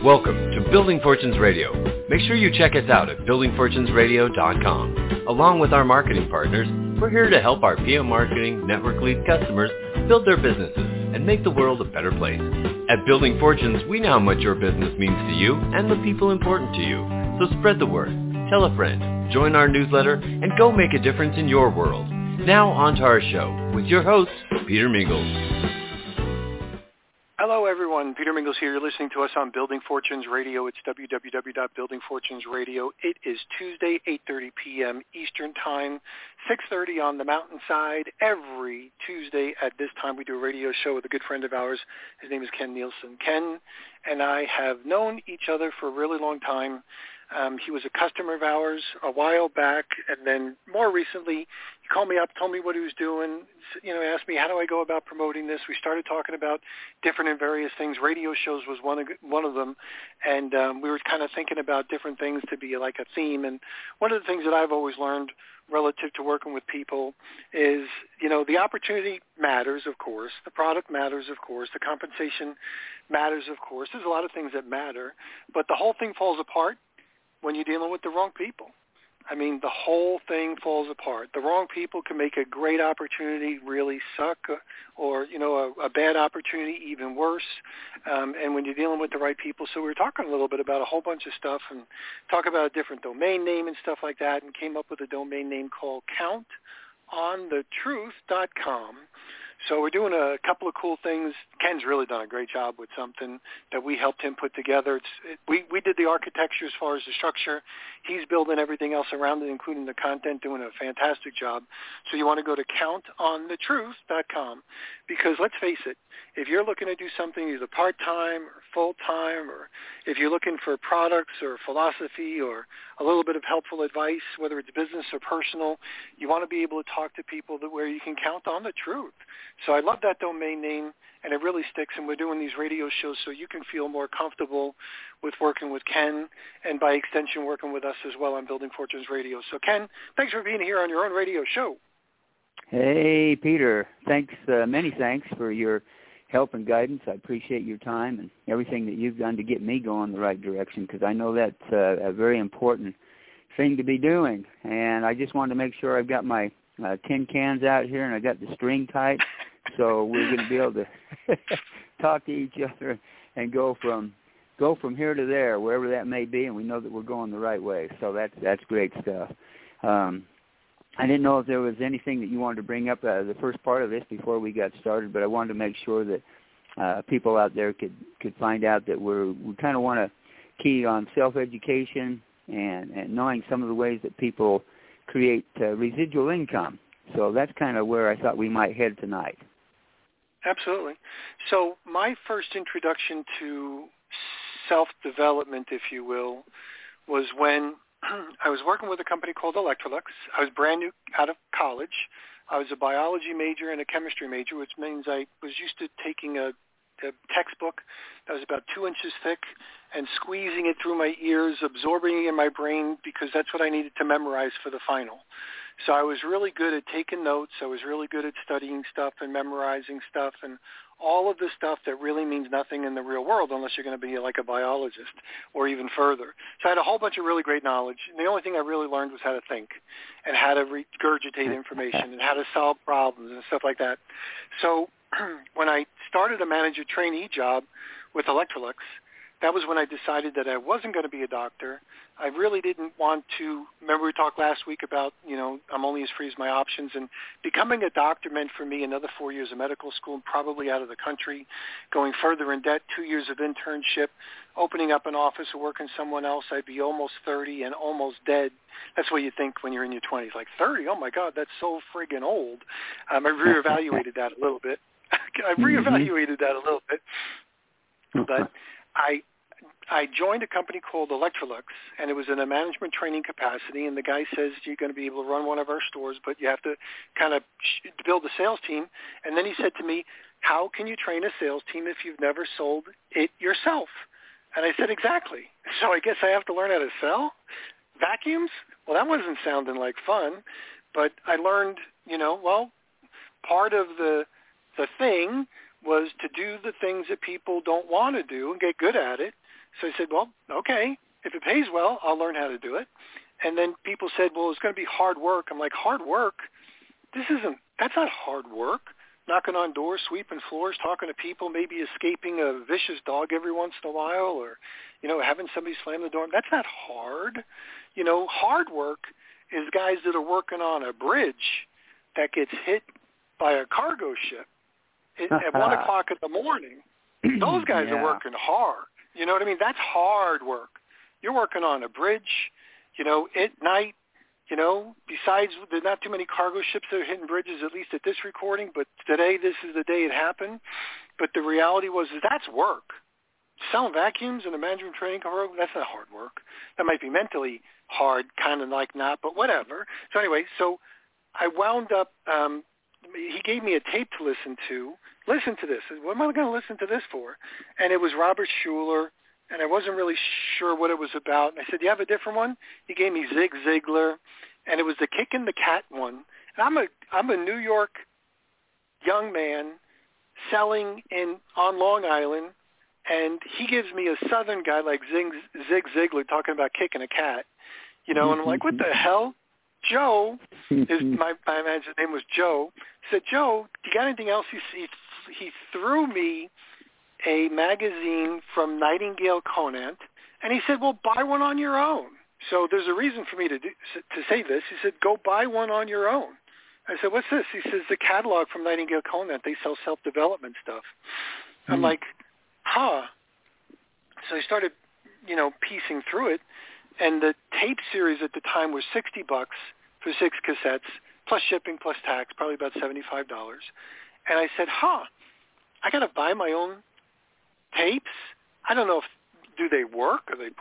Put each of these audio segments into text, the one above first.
Welcome to Building Fortunes Radio. Make sure you check us out at buildingfortunesradio.com. Along with our marketing partners, we're here to help our PM Marketing Network Lead customers build their businesses and make the world a better place. At Building Fortunes, we know how much your business means to you and the people important to you. So spread the word, tell a friend, join our newsletter, and go make a difference in your world. Now on to our show with your host, Peter Mingles. Hello, everyone. Peter Mingles here. You're listening to us on Building Fortunes Radio. It's www.buildingfortunesradio. It is Tuesday, 8:30 p.m. Eastern Time, 6:30 on the Mountainside. Every Tuesday at this time, we do a radio show with a good friend of ours. His name is Ken Nielsen. Ken and I have known each other for a really long time. He was a customer of ours a while back, and then more recently, he called me up, told me what he was doing, asked me, how do I go about promoting this? We started talking about different and various things. Radio shows was one of them, and we were kind of thinking about different things to be like a theme. And one of the things that I've always learned relative to working with people is, the opportunity matters, of course. The product matters, of course. The compensation matters, of course. There's a lot of things that matter, but the whole thing falls apart when you're dealing with the wrong people. I mean, the whole thing falls apart. The wrong people can make a great opportunity really suck, or, a bad opportunity even worse. And when you're dealing with the right people, so we were talking a little bit about a whole bunch of stuff and talk about a different domain name and stuff like that, and came up with a domain name called CountOnTheTruth.com. So we're doing a couple of cool things. Ken's really done a great job with something that we helped him put together. We did the architecture as far as the structure. He's building everything else around it, including the content, doing a fantastic job. So you want to go to CountOnTheTruth.com, because let's face it, if you're looking to do something either part-time or full-time, or if you're looking for products or philosophy or a little bit of helpful advice, whether it's business or personal, you want to be able to talk to people where you can count on the truth. So I love that domain name, and it really sticks, and we're doing these radio shows so you can feel more comfortable with working with Ken, and by extension working with us as well on Building Fortunes Radio. So Ken, thanks for being here on your own radio show. Hey, Peter. Thanks, many thanks for your help and guidance. I appreciate your time and everything that you've done to get me going the right direction, because I know that's a very important thing to be doing. And I just wanted to make sure I've got my tin cans out here and I got the string tight, so we're going to be able to talk to each other and go from here to there, wherever that may be, and we know that we're going the right way. So that's great stuff. I didn't know if there was anything that you wanted to bring up the first part of this before we got started, but I wanted to make sure that people out there could find out that we kind of want to key on self-education and knowing some of the ways that people create residual income. So that's kind of where I thought we might head tonight. Absolutely. So my first introduction to self-development, if you will, was when I was working with a company called Electrolux. I was brand new out of college. I was a biology major and a chemistry major, which means I was used to taking a textbook that was about 2 inches thick and squeezing it through my ears, absorbing it in my brain, because that's what I needed to memorize for the final. So I was really good at taking notes. I was really good at studying stuff and memorizing stuff and all of the stuff that really means nothing in the real world unless you're going to be like a biologist or even further. So I had a whole bunch of really great knowledge. And the only thing I really learned was how to think and how to regurgitate information and how to solve problems and stuff like that. So when I started a manager trainee job with Electrolux, that was when I decided that I wasn't going to be a doctor. I really didn't want to. Remember we talked last week about, I'm only as free as my options, and becoming a doctor meant for me another 4 years of medical school, probably out of the country, going further in debt, 2 years of internship, opening up an office or working someone else. I'd be almost 30 and almost dead. That's what you think when you're in your 20s, like 30, oh my God, that's so friggin' old. I reevaluated that a little bit. But I joined a company called Electrolux, and it was in a management training capacity, and the guy says you're going to be able to run one of our stores, but you have to kind of build a sales team. And then he said to me, how can you train a sales team if you've never sold it yourself? And I said, exactly. So I guess I have to learn how to sell vacuums? Well, that wasn't sounding like fun, but I learned, part of the thing was to do the things that people don't want to do and get good at it, So I said, well, okay, if it pays well, I'll learn how to do it. And then people said, well, it's going to be hard work. I'm like, hard work? That's not hard work. Knocking on doors, sweeping floors, talking to people, maybe escaping a vicious dog every once in a while, or, having somebody slam the door. That's not hard. Hard work is guys that are working on a bridge that gets hit by a cargo ship at 1 o'clock in the morning. Those guys are working hard. You know what I mean? That's hard work. You're working on a bridge, at night. Besides, there's not too many cargo ships that are hitting bridges, at least at this recording, but today, this is the day it happened. But the reality was that's work. Selling vacuums in a management training program, that's not hard work. That might be mentally hard, kind of like not, but whatever. So anyway, I wound up, he gave me a tape to listen to. Listen to this. What am I going to listen to this for? And it was Robert Schuller. And I wasn't really sure what it was about. And I said, "Do you have a different one?" He gave me Zig Ziglar, and it was the Kicking the Cat one. And I'm a New York young man selling on Long Island, and he gives me a Southern guy like Zig Ziglar talking about kicking a cat, and I'm like, what the hell? Joe, my manager's name was Joe. He said, "Joe, do you got anything else?" He threw me a magazine from Nightingale Conant, and he said, "Well, buy one on your own." So there's a reason for me to say this. He said, "Go buy one on your own." I said, "What's this?" He says, "The catalog from Nightingale Conant. They sell self-development stuff." I'm like, huh. So I started, piecing through it, and the tape series at the time was $60 for 6 cassettes, plus shipping, plus tax, probably about $75. And I said, I got to buy my own tapes? I don't know do they work? Are they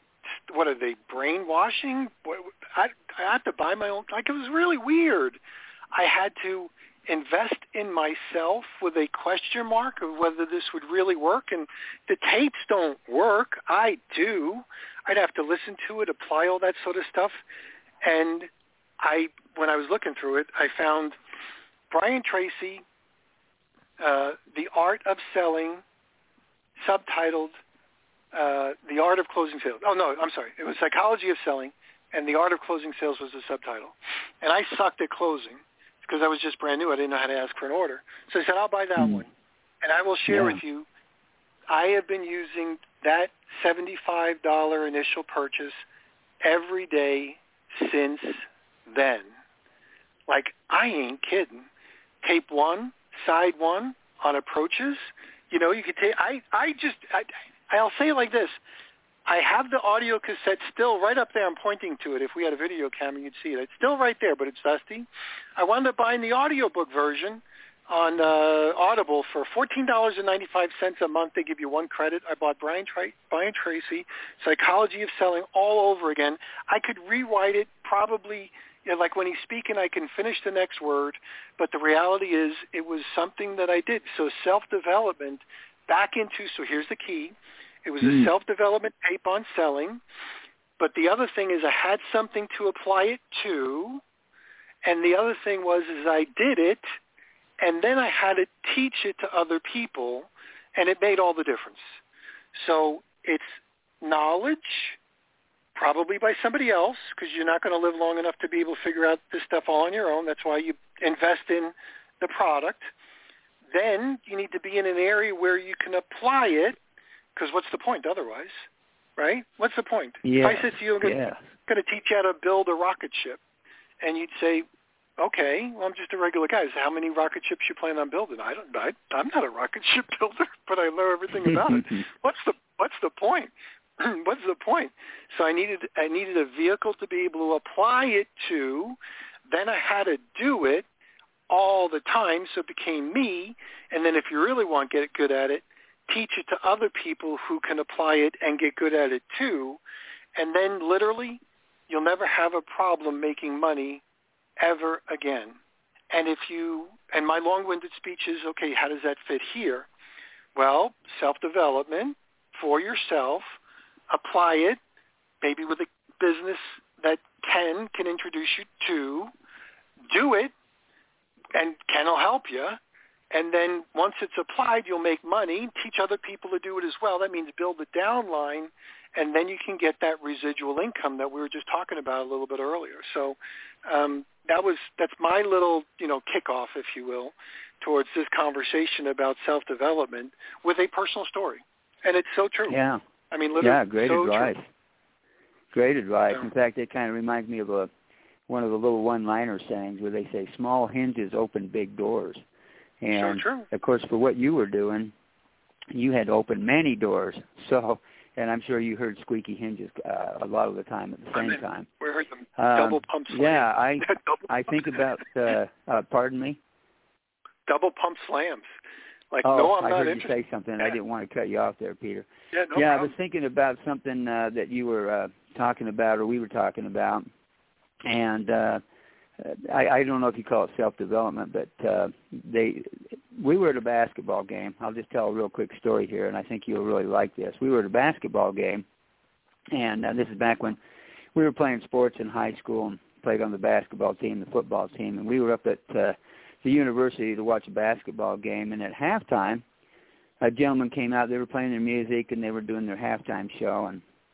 brainwashing? I had to buy my own. It was really weird. I had to invest in myself with a question mark of whether this would really work. And the tapes don't work. I do. I'd have to listen to it, apply all that sort of stuff. And when I was looking through it, I found Brian Tracy, The Art of Selling, subtitled The Art of Closing Sales. Oh, no, I'm sorry. It was Psychology of Selling, and The Art of Closing Sales was the subtitle. And I sucked at closing because I was just brand new. I didn't know how to ask for an order. So I said, I'll buy that one. And I will share with you, I have been using that $75 initial purchase every day since then. I ain't kidding. Tape 1, side 1 on approaches. You could take, I'll say it like this. I have the audio cassette still right up there. I'm pointing to it. If we had a video camera, you'd see it. It's still right there, but it's dusty. I wound up buying the audiobook version on Audible for $14.95 a month. They give you 1 credit. I bought Brian Tracy, Psychology of Selling all over again. I could rewrite it probably, like when he's speaking, I can finish the next word, but the reality is it was something that I did. So self-development so here's the key. It was a self-development tape on selling, but the other thing is I had something to apply it to, and the other thing was I did it, and then I had to teach it to other people, and it made all the difference. So it's knowledge, probably by somebody else, because you're not going to live long enough to be able to figure out this stuff all on your own. That's why you invest in the product. Then you need to be in an area where you can apply it, because what's the point otherwise, right? What's the point? Yeah. If I said to you, I'm going to teach you how to build a rocket ship, and you'd say, okay, well, I'm just a regular guy. So how many rocket ships you plan on building? I'm not a rocket ship builder, but I know everything about it. What's the point? What's the point? So I needed a vehicle to be able to apply it to. Then I had to do it all the time, so it became me. And then if you really want to get good at it, teach it to other people who can apply it and get good at it too. And then literally, you'll never have a problem making money ever again. And my long-winded speech is, okay, how does that fit here? Well, self-development for yourself, apply it, maybe with a business that Ken can introduce you to, do it, and Ken will help you, And then once it's applied, you'll make money, teach other people to do it as well. That means build the downline, and then you can get that residual income that we were just talking about a little bit earlier. So that's my little, kickoff, if you will, towards this conversation about self-development with a personal story. And it's so true. Yeah. I mean, literally, great so advice. True. Great advice. Yeah. In fact, it kind of reminds me of one of the little one-liner sayings where they say, small hinges open big doors. And, so true. Of course, for what you were doing, you had opened many doors. So, and I'm sure you heard squeaky hinges a lot of the time at the same time. We heard them double pump slams. Yeah, I think about, pardon me? Double pump slams. Like, I not heard interested. you say something. Yeah. I didn't want to cut you off there, Peter. Yeah, no I problem. was thinking about something that you were talking about, or we were talking about, and I don't know if you call it self-development, but we were at a basketball game. I'll just tell a real quick story here, and I think you'll really like this. We were at a basketball game, and this is back when we were playing sports in high school and played on the basketball team, the football team, and we were up at the university to watch a basketball game, and at halftime, a gentleman came out. They were playing their music, and they were doing their halftime show,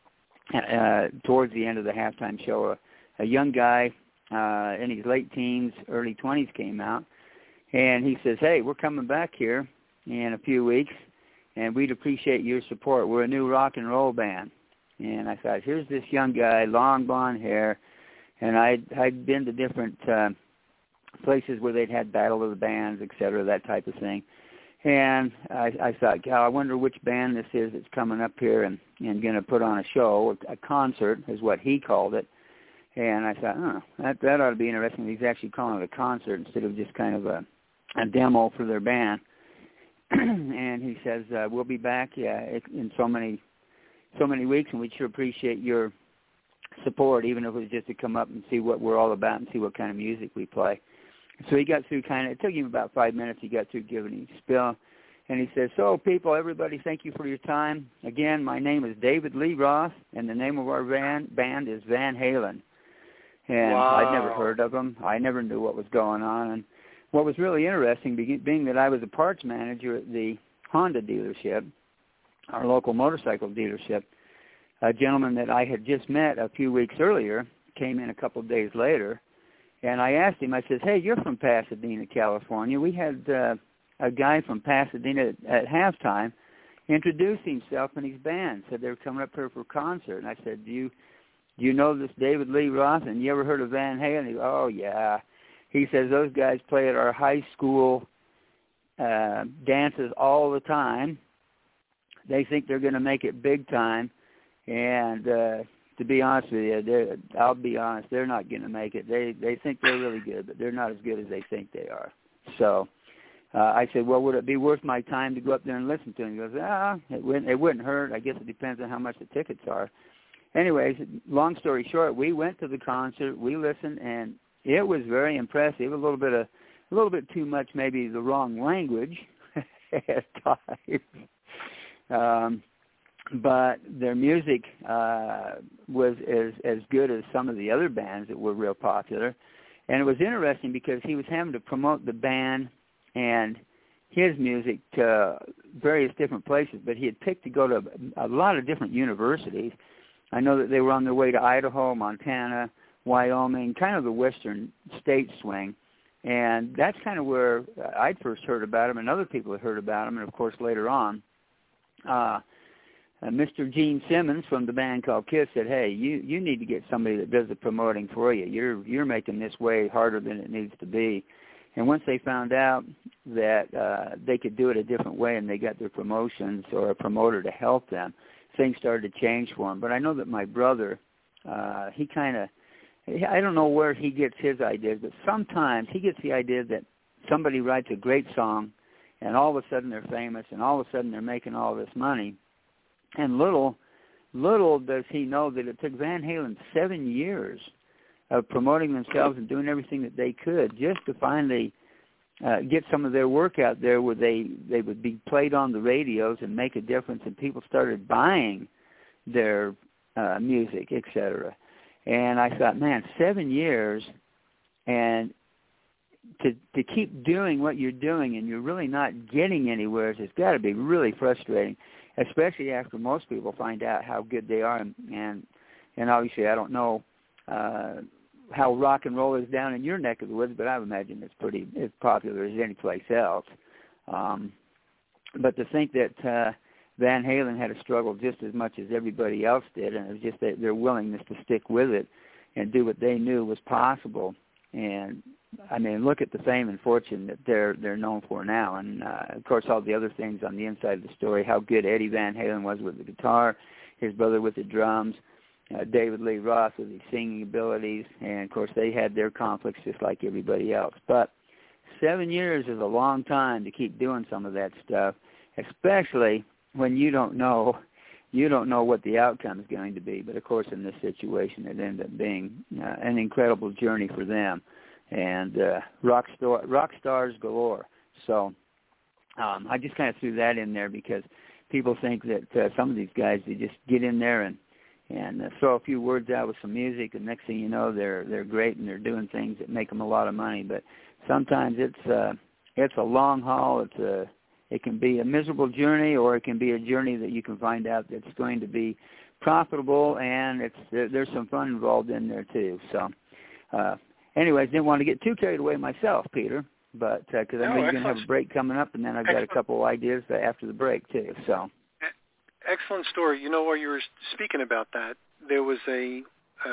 and towards the end of the halftime show, a young guy in his late teens, early 20s came out, and he says, hey, we're coming back here in a few weeks, and we'd appreciate your support. We're a new rock and roll band. And I thought, here's this young guy, long blonde hair, and I'd been to different places where they'd had Battle of the Bands, et cetera, that type of thing. And I thought, God, I wonder which band this is that's coming up here and going to put on a show, a concert is what he called it. And I thought, that ought to be interesting. He's actually calling it a concert instead of just kind of a demo for their band. And he says, we'll be back in so many weeks, and we'd sure appreciate your support, even if it was just to come up and see what we're all about and see what kind of music we play. So he got through it took him about 5 minutes. He got through giving his spiel. And he says, so people, everybody, thank you for your time. Again, my name is David Lee Roth, and the name of our band is Van Halen. And wow. I'd never heard of them. I never knew what was going on. And what was really interesting, being that I was a parts manager at the Honda dealership, our local motorcycle dealership, a gentleman that I had just met a few weeks earlier came in a couple of days later, and I asked him, I said, hey, you're from Pasadena, California. We had a guy from Pasadena at halftime introduce himself and his band, said they were coming up here for a concert. And I said, do you know this David Lee Roth? And you ever heard of Van Halen? He goes, oh, yeah. He says those guys play at our high school dances all the time. They think they're going to make it big time. And to be honest with you, I'll be honest, they're not going to make it. They think they're really good, but they're not as good as they think they are. So I said, well, would it be worth my time to go up there and listen to him? He goes, it wouldn't hurt. I guess it depends on how much the tickets are. Anyways, long story short, we went to the concert, we listened, and it was very impressive. A little bit too much, maybe the wrong language at times. But their music was as good as some of the other bands that were real popular. And it was interesting because he was having to promote the band and his music to various different places, but he had picked to go to a lot of different universities. I know that they were on their way to Idaho, Montana, Wyoming, kind of the western state swing. And that's kind of where I'd first heard about him, and other people had heard about him, and, of course, later on, Mr. Gene Simmons from the band called Kiss said, hey, you need to get somebody that does the promoting for you. You're making this way harder than it needs to be. And once they found out that they could do it a different way and they got their promotions or a promoter to help them, things started to change for him. But I know that my brother, he kind of, I don't know where he gets his ideas, but sometimes he gets the idea that somebody writes a great song and all of a sudden they're famous and all of a sudden they're making all this money. And little does he know that it took Van Halen 7 years of promoting themselves and doing everything that they could just to finally get some of their work out there where they would be played on the radios and make a difference, and people started buying their music, etc. And I thought, man, 7 years, and to keep doing what you're doing and you're really not getting anywhere, it's got to be really frustrating, especially after most people find out how good they are. And obviously, I don't know how rock and roll is down in your neck of the woods, but I would imagine it's pretty as popular as any place else. But to think that Van Halen had to struggle just as much as everybody else did, and it was just their willingness to stick with it and do what they knew was possible. And I mean, look at the fame and fortune that they're known for now, and of course all the other things on the inside of the story. How good Eddie Van Halen was with the guitar, his brother with the drums, David Lee Roth with his singing abilities, and of course they had their conflicts just like everybody else. But 7 years is a long time to keep doing some of that stuff, especially when you don't know what the outcome is going to be. But of course, in this situation, it ended up being an incredible journey for them, and rock stars galore. So I just kind of threw that in there because people think that some of these guys, they just get in there and throw a few words out with some music, and next thing you know, they're great and they're doing things that make them a lot of money. But sometimes it's a long haul. It can be a miserable journey, or it can be a journey that you can find out that's going to be profitable, and there's some fun involved in there too. So, anyways, didn't want to get too carried away myself, Peter, but because I know you're going to have a break coming up, and then I've got a couple of ideas after the break too. So, excellent story. You know, while you were speaking about that, there was a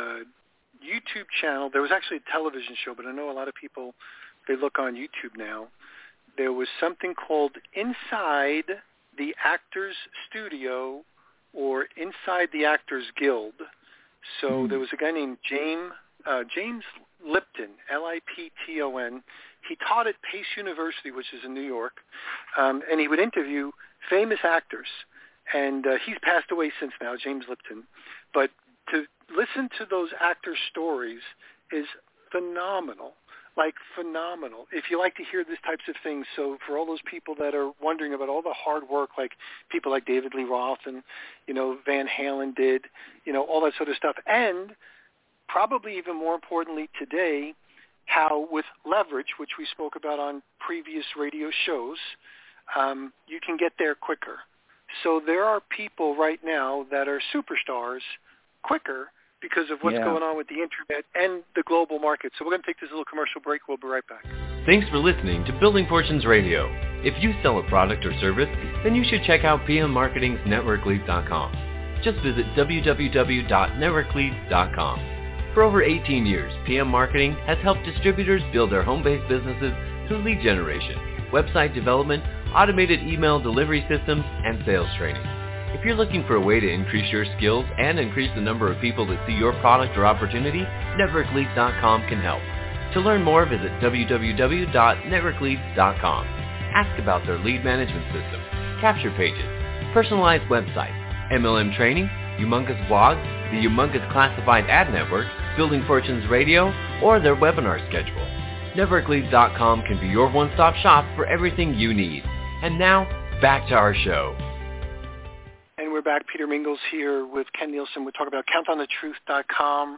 YouTube channel. There was actually a television show, but I know a lot of people, they look on YouTube now. There was something called Inside the Actors Studio or Inside the Actors Guild. So there was a guy named James Lipton, Lipton. He taught at Pace University, which is in New York, and he would interview famous actors. And he's passed away since now, James Lipton. But to listen to those actor stories is phenomenal. Like phenomenal. If you like to hear these types of things, so for all those people that are wondering about all the hard work, like people like David Lee Roth and, Van Halen did, all that sort of stuff. And probably even more importantly today, how with leverage, which we spoke about on previous radio shows, you can get there quicker. So there are people right now that are superstars quicker because of what's going on with the internet and the global market. So we're going to take this little commercial break. We'll be right back. Thanks for listening to Building Fortunes Radio. If you sell a product or service, then you should check out PM Marketing's NetworkLeads.com. Just visit www.networkleads.com. For over 18 years, PM Marketing has helped distributors build their home-based businesses through lead generation, website development, automated email delivery systems, and sales training. If you're looking for a way to increase your skills and increase the number of people that see your product or opportunity, NetworkLeads.com can help. To learn more, visit www.networkleads.com. Ask about their lead management system, capture pages, personalized websites, MLM training, humongous blogs, the humongous classified ad network, Building Fortunes Radio, or their webinar schedule. NetworkLeads.com can be your one-stop shop for everything you need. And now, back to our show. And we're back. Peter Mingles here with Ken Nielsen. We're talking about CountOnTheTruth.com.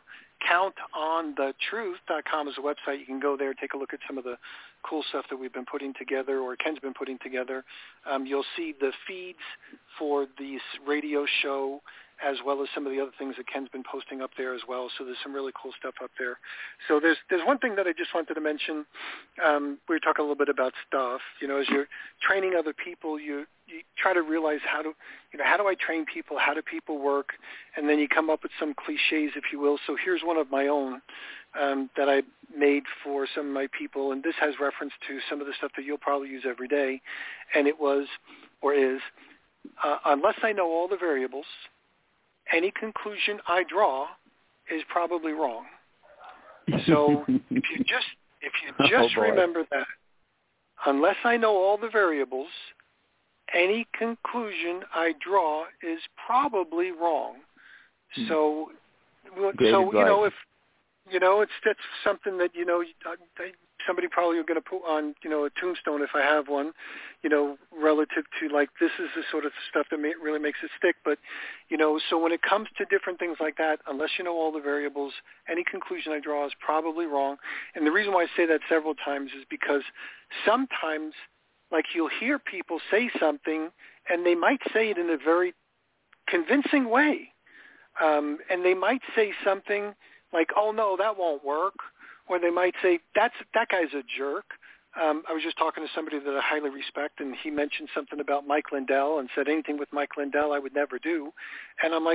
CountOnTheTruth.com is a website. You can go there, take a look at some of the cool stuff that we've been putting together, or Ken's been putting together. You'll see the feeds for this radio show, as well as some of the other things that Ken's been posting up there as well. So there's some really cool stuff up there. So there's one thing that I just wanted to mention. We were talking a little bit about stuff. As you're training other people, you try to realize how do I train people? How do people work? And then you come up with some cliches, if you will. So here's one of my own that I made for some of my people, and this has reference to some of the stuff that you'll probably use every day. And it was, or is, unless I know all the variables, any conclusion I draw is probably wrong. So if you just remember that, unless I know all the variables, any conclusion I draw is probably wrong. So that's something that I somebody probably going to put on, a tombstone if I have one, relative to like this is the sort of stuff that really makes it stick. But, so when it comes to different things like that, unless you know all the variables, any conclusion I draw is probably wrong. And the reason why I say that several times is because sometimes, like you'll hear people say something and they might say it in a very convincing way. And they might say something like, oh, no, that won't work. Or they might say, that guy's a jerk. I was just talking to somebody that I highly respect, and he mentioned something about Mike Lindell and said anything with Mike Lindell I would never do. And I'm like,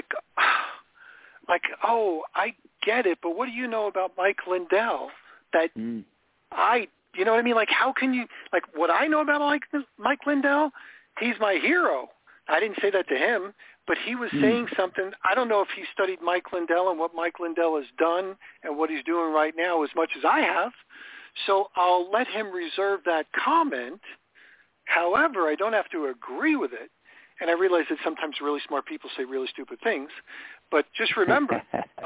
oh, I get it, but what do you know about Mike Lindell that you know what I mean? Like, how can you, like, what I know about Mike Lindell, he's my hero. I didn't say that to him, but he was saying something. I don't know if he studied Mike Lindell and what Mike Lindell has done and what he's doing right now as much as I have. So I'll let him reserve that comment. However, I don't have to agree with it. And I realize that sometimes really smart people say really stupid things. But just remember,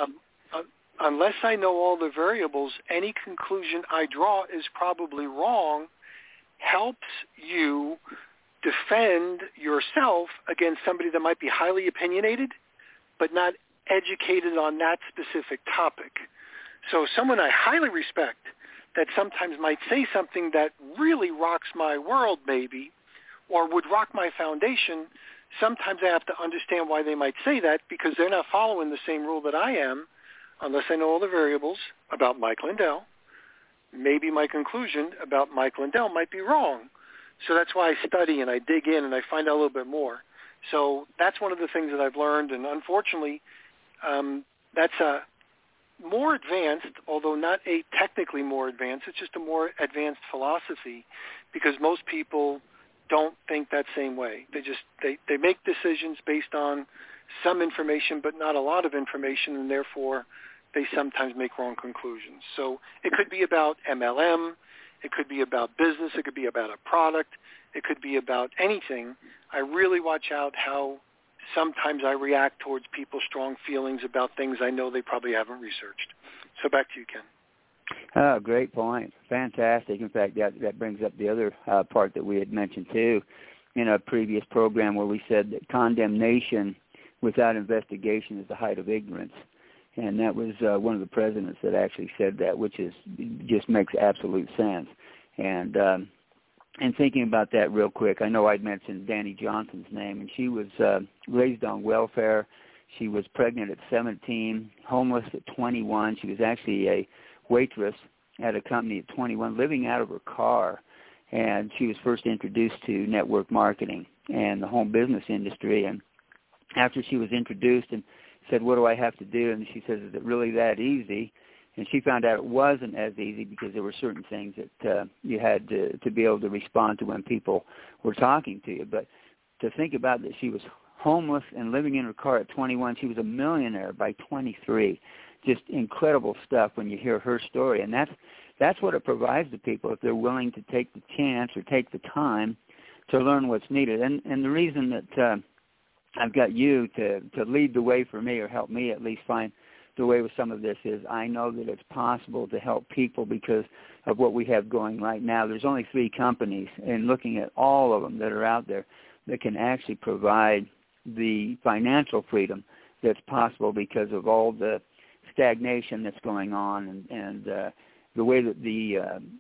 unless I know all the variables, any conclusion I draw is probably wrong. Helps you defend yourself against somebody that might be highly opinionated but not educated on that specific topic. So someone I highly respect that sometimes might say something that really rocks my world maybe or would rock my foundation, sometimes I have to understand why they might say that because they're not following the same rule that I am unless I know all the variables about Mike Lindell. Maybe my conclusion about Mike Lindell might be wrong. So that's why I study and I dig in and I find out a little bit more. So that's one of the things that I've learned, and unfortunately, that's a more advanced, although not a technically more advanced, it's just a more advanced philosophy because most people don't think that same way. They make decisions based on some information but not a lot of information, and therefore they sometimes make wrong conclusions. So it could be about MLM. It could be about business. It could be about a product. It could be about anything. I really watch out how sometimes I react towards people's strong feelings about things I know they probably haven't researched. So back to you, Ken. Oh, great point. Fantastic. In fact, that brings up the other part that we had mentioned, too, in a previous program where we said that condemnation without investigation is the height of ignorance. And that was one of the presidents that actually said that, which just makes absolute sense. And thinking about that real quick, I know I'd mentioned Danny Johnson's name, and she was raised on welfare. She was pregnant at 17, homeless at 21. She was actually a waitress at a company at 21, living out of her car. And she was first introduced to network marketing and the home business industry. And after she was introduced and said, what do I have to do? And she says, is it really that easy? And she found out it wasn't as easy because there were certain things that you had to be able to respond to when people were talking to you. But to think about that, she was homeless and living in her car at 21. She was a millionaire by 23. Just incredible stuff when you hear her story. And that's what it provides to people if they're willing to take the chance or take the time to learn what's needed. And the reason that I've got you to lead the way for me or help me at least find the way with some of this is I know that it's possible to help people because of what we have going right now. There's only 3 companies, and looking at all of them that are out there that can actually provide the financial freedom that's possible because of all the stagnation that's going on and the way that the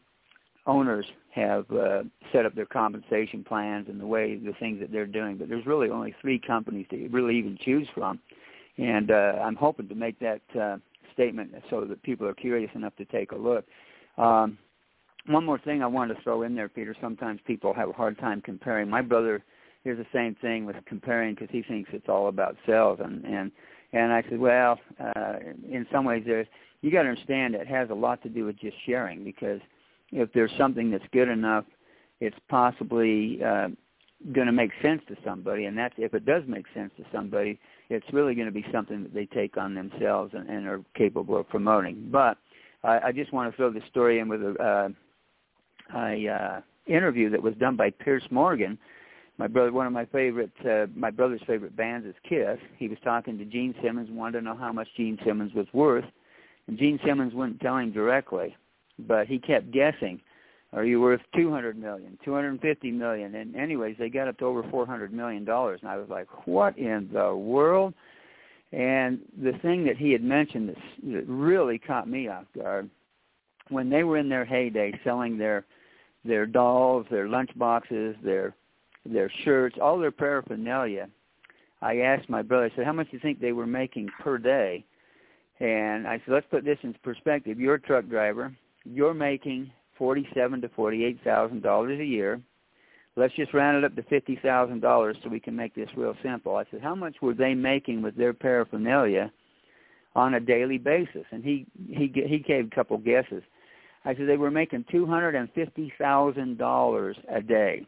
owners have set up their compensation plans and the things that they're doing. But there's really only 3 companies to really even choose from. And I'm hoping to make that statement so that people are curious enough to take a look. One more thing I wanted to throw in there, Peter. Sometimes people have a hard time comparing. My brother hears the same thing with comparing because he thinks it's all about sales. And I said, well, in some ways, you got to understand it has a lot to do with just sharing because if there's something that's good enough, it's possibly going to make sense to somebody, and that's if it does make sense to somebody, it's really going to be something that they take on themselves and are capable of promoting. But I just want to throw this story in with a interview that was done by Piers Morgan. My brother, one of my brother's favorite bands is Kiss. He was talking to Gene Simmons, wanted to know how much Gene Simmons was worth, and Gene Simmons wouldn't tell him directly. but he kept guessing. Are you worth $200 million, $250 million? And anyways, they got up to over $400 million. And I was like, what in the world? And the thing that he had mentioned that really caught me off guard, when they were in their heyday selling their dolls, their lunch boxes, their shirts, all their paraphernalia, I asked my brother, I said, how much do you think they were making per day? And I said, let's put this in perspective. You're a truck driver. You're making $47,000 to $48,000 a year. Let's just round it up to $50,000 so we can make this real simple. I said, how much were they making with their paraphernalia on a daily basis? And he gave a couple guesses. I said they were making $250,000 a day,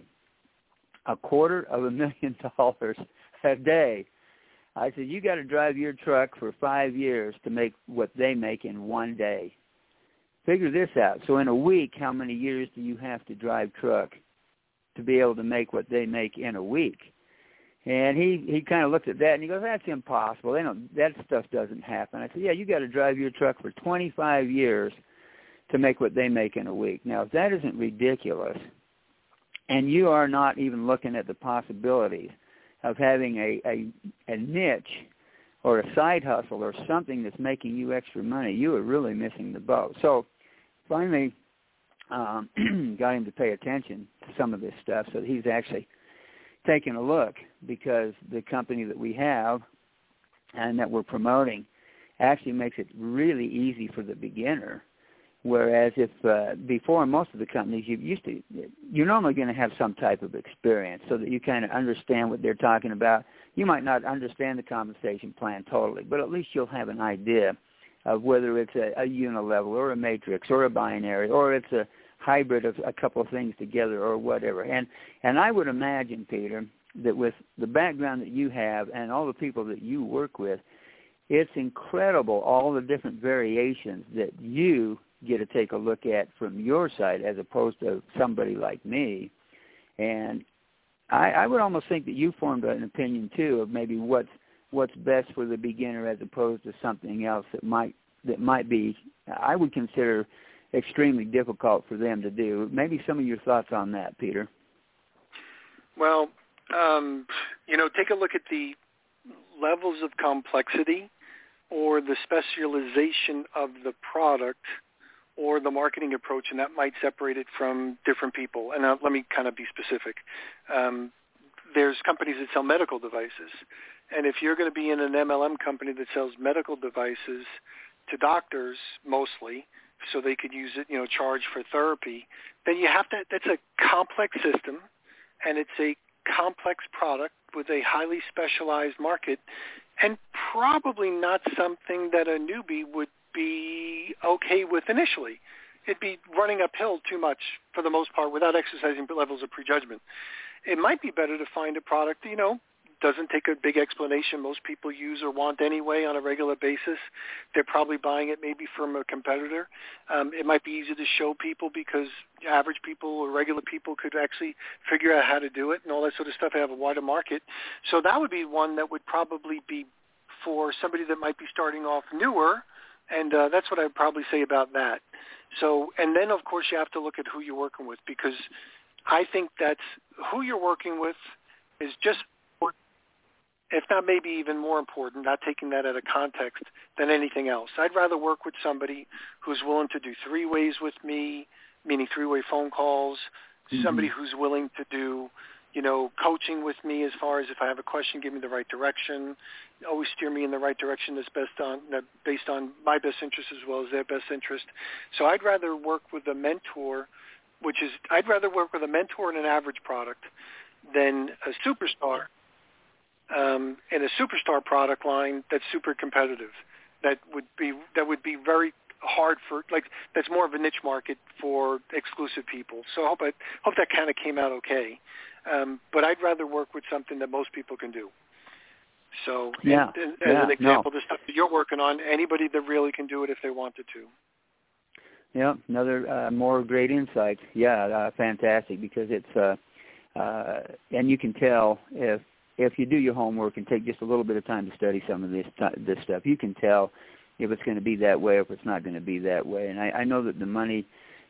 $250,000 a day. I said, you got to drive your truck for 5 years to make what they make in one day. Figure this out. So in a week, how many years do you have to drive truck to be able to make what they make in a week? And he kind of looked at that and he goes, that's impossible. That stuff doesn't happen. I said, yeah, you got to drive your truck for 25 years to make what they make in a week. Now, if that isn't ridiculous, and you are not even looking at the possibilities of having a niche or a side hustle or something that's making you extra money, you are really missing the boat. So finally got him to pay attention to some of this stuff, so he's actually taking a look, because the company that we have and that we're promoting actually makes it really easy for the beginner. Whereas if before most of the companies you're normally going to have some type of experience so that you kind of understand what they're talking about. You might not understand the compensation plan totally, but at least you'll have an idea of whether it's a unilevel or a matrix or a binary, or it's a hybrid of a couple of things together or whatever. And I would imagine, Peter, that with the background that you have and all the people that you work with, it's incredible all the different variations that you get to take a look at from your side as opposed to somebody like me. And I would almost think that you formed an opinion too of maybe what's best for the beginner as opposed to something else that might be, I would consider, extremely difficult for them to do. Maybe some of your thoughts on that, Peter. Well, take a look at the levels of complexity or the specialization of the product or the marketing approach, and that might separate it from different people. And let me kind of be specific. There's companies that sell medical devices, and if you're going to be in an MLM company that sells medical devices to doctors mostly, so they could use it, charge for therapy, then you have to. That's a complex system, and it's a complex product with a highly specialized market, and probably not something that a newbie would be okay with initially. It'd be running uphill too much for the most part without exercising levels of prejudgment. It might be better to find a product, doesn't take a big explanation most people use or want anyway on a regular basis. They're probably buying it maybe from a competitor. It might be easy to show people because average people or regular people could actually figure out how to do it and all that sort of stuff, have a wider market. So that would be one that would probably be for somebody that might be starting off newer, and that's what I would probably say about that. So, and then, of course, you have to look at who you're working with, because I think that's who you're working with is just, if not maybe even more important, not taking that out of context, than anything else. I'd rather work with somebody who's willing to do 3 ways with me, meaning 3-way phone calls, somebody who's willing to do, coaching with me as far as if I have a question, give me the right direction, always steer me in the right direction that's based on my best interest as well as their best interest. So I'd rather work with a mentor, I'd rather work with a mentor in an average product than a superstar in a superstar product line that's super competitive. That would be very hard for, that's more of a niche market for exclusive people. So I hope that kind of came out okay. But I'd rather work with something that most people can do. So as an example, the stuff that you're working on, anybody that really can do it if they wanted to. Yeah, another more great insights. Yeah, fantastic, because it's and you can tell if you do your homework and take just a little bit of time to study some of this stuff, you can tell if it's going to be that way or if it's not going to be that way. And I know that the money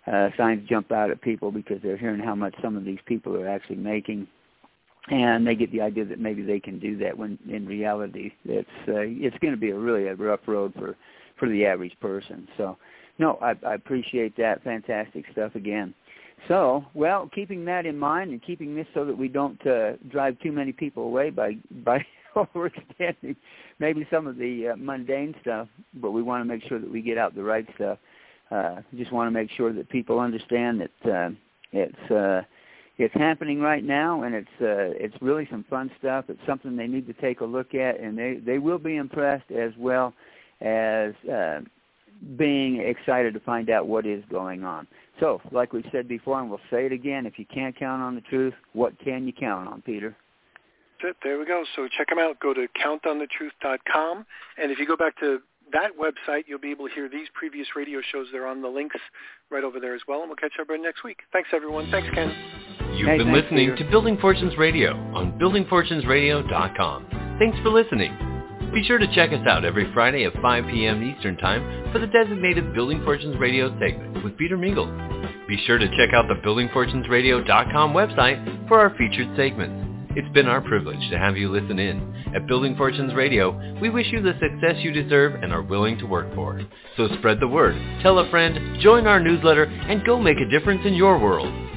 signs jump out at people because they're hearing how much some of these people are actually making, and they get the idea that maybe they can do that when in reality it's going to be really a rough road for the average person. So, no, I appreciate that. Fantastic stuff again. So, well, keeping that in mind and keeping this so that we don't drive too many people away by overextending maybe some of the mundane stuff, but we want to make sure that we get out the right stuff. Just want to make sure that people understand that it's happening right now, and it's really some fun stuff. It's something they need to take a look at, and they will be impressed as well as being excited to find out what is going on. So, like we've said before, and we'll say it again, if you can't count on the truth, what can you count on, Peter? There we go. So check them out. Go to countonthetruth.com, and if you go back to that website, you'll be able to hear these previous radio shows. They're on the links right over there as well, and we'll catch everybody next week. Thanks, everyone. Thanks, Ken. You've been listening to Building Fortunes Radio on buildingfortunesradio.com. Thanks for listening. Be sure to check us out every Friday at 5 p.m. Eastern Time for the designated Building Fortunes Radio segment with Peter Mingles. Be sure to check out the buildingfortunesradio.com website for our featured segments. It's been our privilege to have you listen in. At Building Fortunes Radio, we wish you the success you deserve and are willing to work for. So spread the word, tell a friend, join our newsletter, and go make a difference in your world.